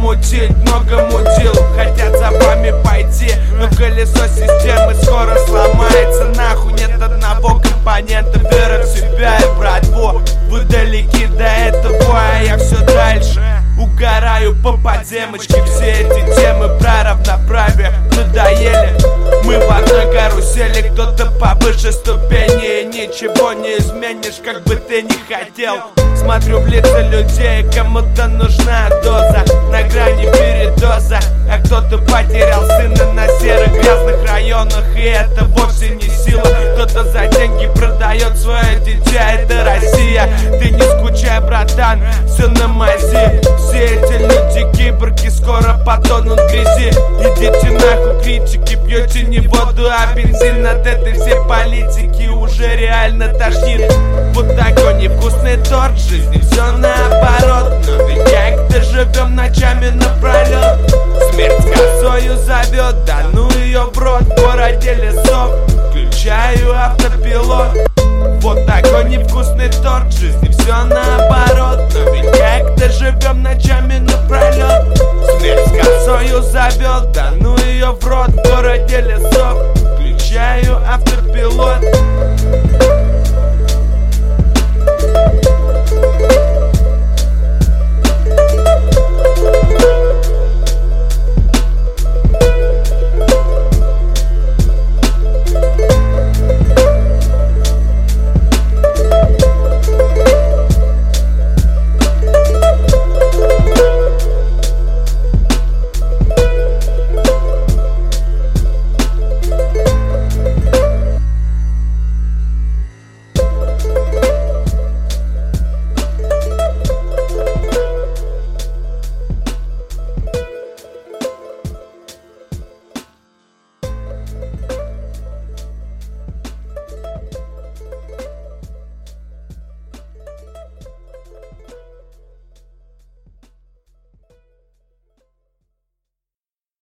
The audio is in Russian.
мутить, много мудил, хотят за вами пойти, но колесо системы скоро сломается. Нахуй нет одного компонента веры в себя и братву. Вы далеки до этого, а я все дальше угораю по подземочке. Все эти темы про равноправие надоели. Мы в одной карусели, кто-то повыше ступени. Ничего не изменишь, как бы ты ни хотел. Смотрю в лица людей, кому-то нужна доза, на грани передоза, а кто-то потерял сына на серых грязных районах. И это вовсе не сила. Кто-то за деньги продает свое дитя. Это Россия. Ты не скучай, братан, все на мази. Все эти люди киборги скоро потонут в грязи. Идите нахуй, критики, пьете не воду, а бензин. От этой всей политики уже реально тошнит. Вот такой невкусный торт, в жизни все наоборот. Но ведь как-то живем ночами напролет. Смерть косою зовет, да ну ее в рот. В городе лесов включаю автопилот. Вот такой невкусный торт, в жизни все наоборот. Но ведь как-то живем ночами напролет.